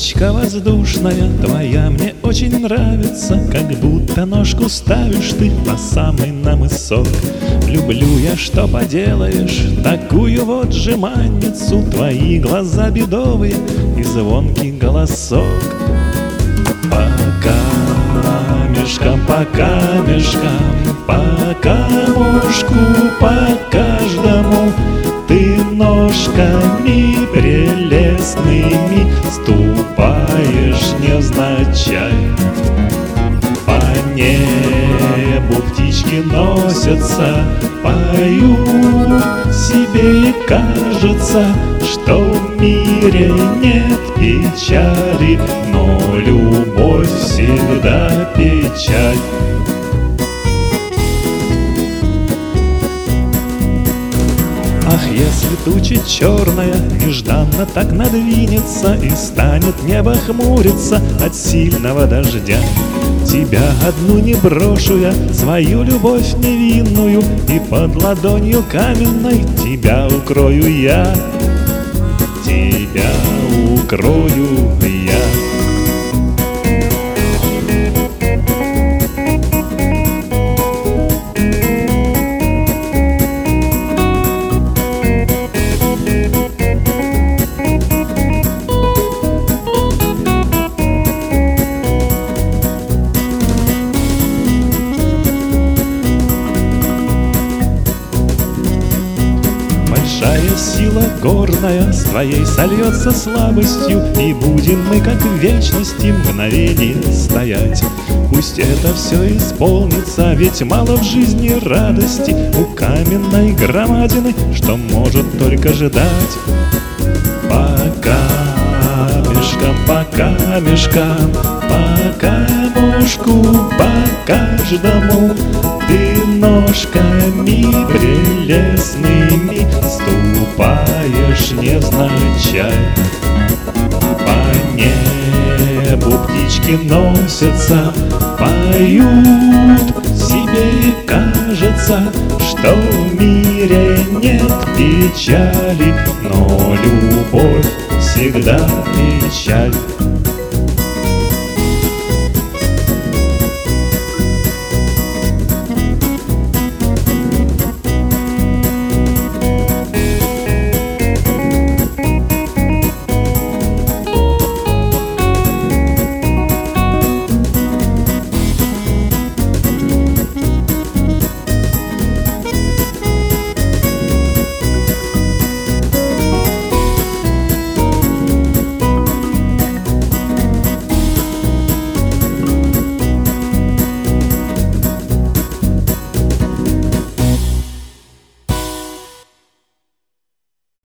Улыбочка воздушная твоя мне очень нравится, как будто ножку ставишь ты на самый намысок. Люблю я, что поделаешь, такую вот жеманницу, твои глаза бедовые и звонкий голосок. По камешкам, по камешкам, по камушку, по каждому ты ножками прелестными ступаешь невзначай. По небу птички носятся, поют себе, и кажется, что в мире нет печали, но любовь всегда печаль. Ах, если туча черная нежданно так надвинется и станет небо хмуриться от сильного дождя, тебя одну не брошу я, свою любовь невинную, и под ладонью каменной тебя укрою я, тебя укрою я. Большая сила горная с твоей сольется слабостью, и будем мы, как в вечности, мгновение стоять. Пусть это все исполнится, ведь мало в жизни радости у каменной громадины, что может только ждать. По камешкам, по камешкам, по камушку, по каждому ты ножками прелестными ступаешь невзначай. По небу птички носятся, поют себе, и кажется, что в мире нет печали, но любовь всегда печаль.